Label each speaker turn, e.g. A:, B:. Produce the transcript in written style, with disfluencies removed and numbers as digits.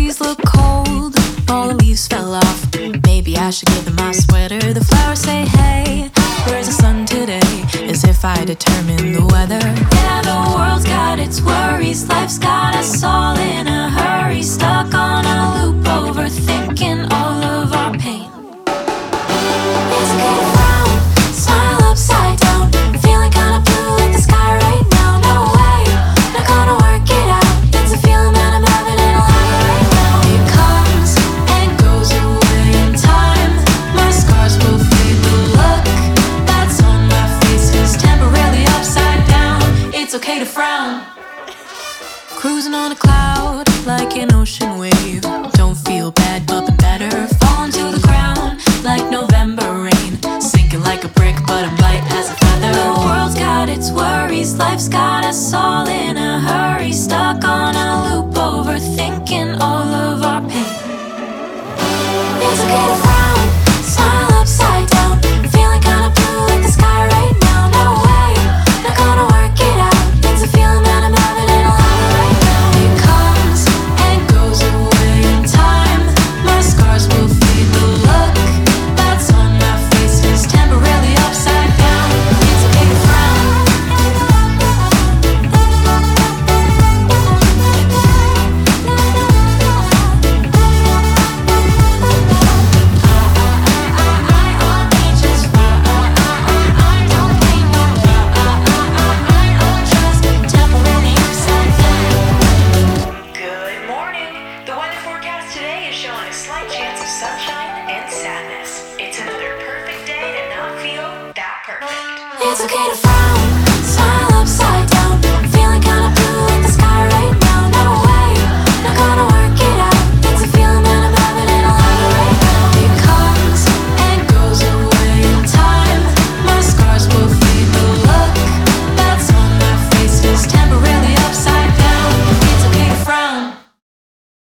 A: trees look cold, all the leaves fell off. Maybe I should give them my sweater. The flowers say, hey, where's the sun today? As if I determine the weather. Yeah, the world's got its worries. Life's got us all in a hurry, stuck on a loop, overthinking all of our pain. It's okay to frown, smile upside down, feeling kinda blue like the sky right now. No way, not gonna work it out. It's a feeling that I'm having in a lot right now. It comes and goes away in time. My scars will fade. The look that's on my face is temporarily upside down. It's okay to frown. Cruising on a cloud like an ocean wave. Don't feel bad, but been better. Falling to the ground like November rain. Sinking like a brick, but I'm light as a feather. The world's got its worries. Life's got us all in a hurry, stuck on a loop, overthinking all of our pain. It's okay to